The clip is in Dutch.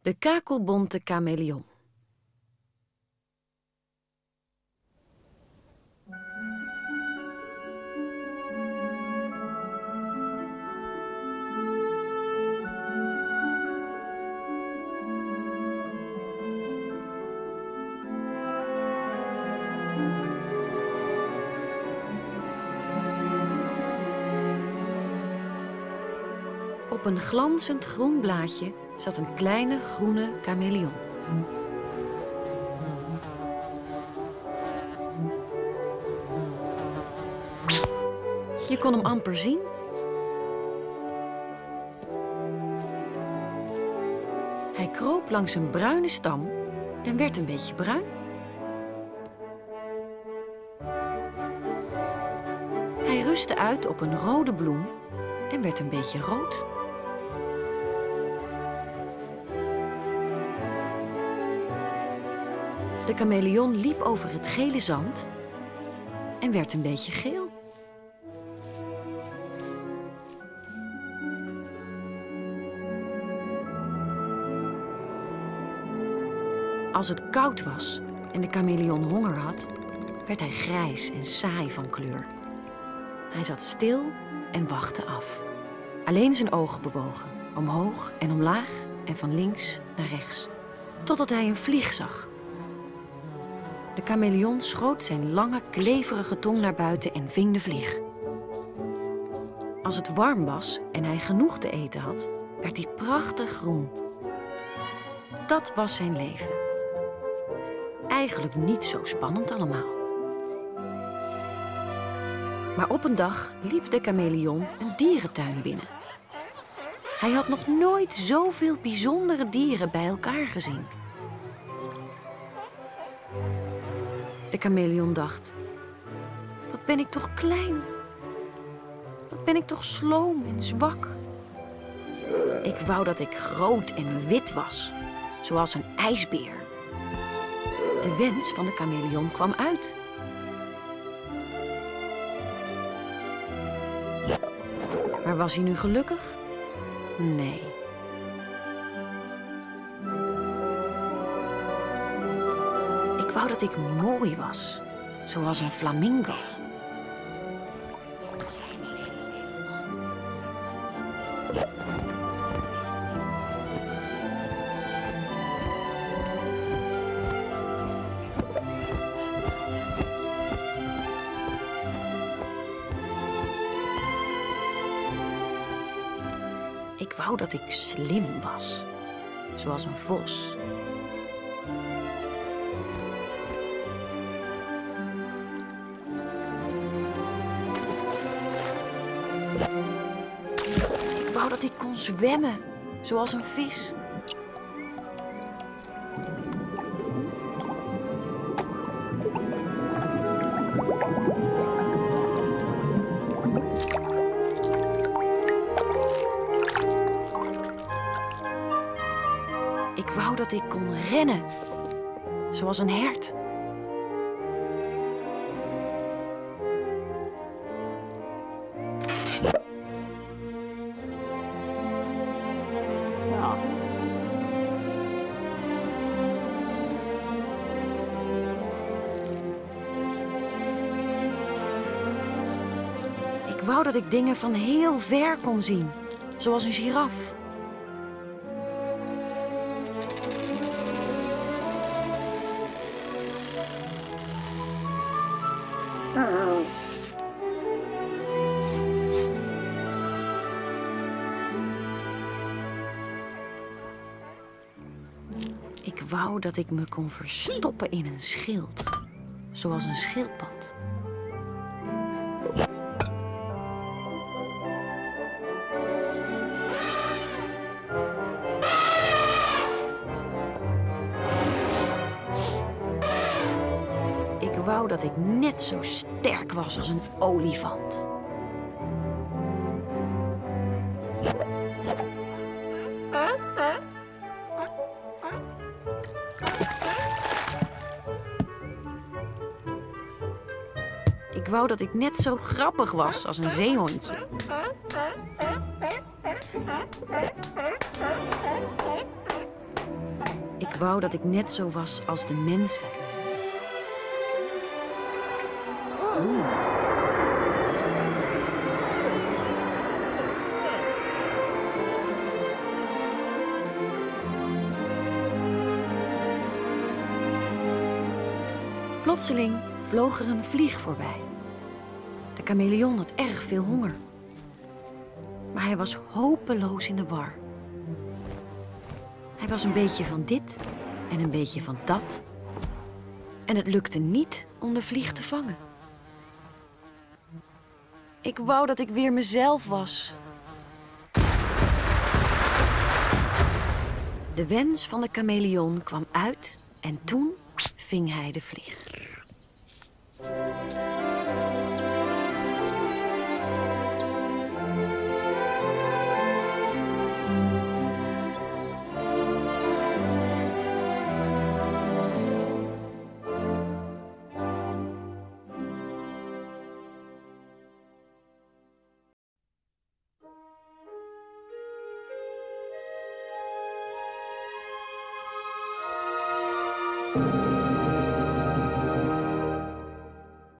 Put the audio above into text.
De kakelbonte chameleon. Op een glanzend groen blaadje zat een kleine groene chameleon. Je kon hem amper zien. Hij kroop langs een bruine stam en werd een beetje bruin. Hij rustte uit op een rode bloem en werd een beetje rood. De chameleon liep over het gele zand en werd een beetje geel. Als het koud was en de chameleon honger had, werd hij grijs en saai van kleur. Hij zat stil en wachtte af. Alleen zijn ogen bewogen, omhoog en omlaag en van links naar rechts, totdat hij een vlieg zag. De chameleon schoot zijn lange, kleverige tong naar buiten en ving de vlieg. Als het warm was en hij genoeg te eten had, werd hij prachtig groen. Dat was zijn leven. Eigenlijk niet zo spannend allemaal. Maar op een dag liep de chameleon een dierentuin binnen. Hij had nog nooit zoveel bijzondere dieren bij elkaar gezien. De chameleon dacht: wat ben ik toch klein. Wat ben ik toch sloom en zwak. Ik wou dat ik groot en wit was, zoals een ijsbeer. De wens van de chameleon kwam uit. Maar was hij nu gelukkig? Nee. Ik wou dat ik mooi was, zoals een flamingo. Ik wou dat ik slim was, zoals een vos. Ik wou dat ik kon zwemmen, zoals een vis. Ik wou dat ik kon rennen, zoals een hert. Ik wou dat ik dingen van heel ver kon zien, zoals een giraf. Ik wou dat ik me kon verstoppen in een schild, zoals een schildpad. Ik wou dat ik net zo sterk was als een olifant. Ik wou dat ik net zo grappig was als een zeehondje. Ik wou dat ik net zo was als de mensen. Plotseling vloog er een vlieg voorbij. De chameleon had erg veel honger. Maar hij was hopeloos in de war. Hij was een beetje van dit en een beetje van dat. En het lukte niet om de vlieg te vangen. Ik wou dat ik weer mezelf was. De wens van de chameleon kwam uit en toen ving hij de vlieg.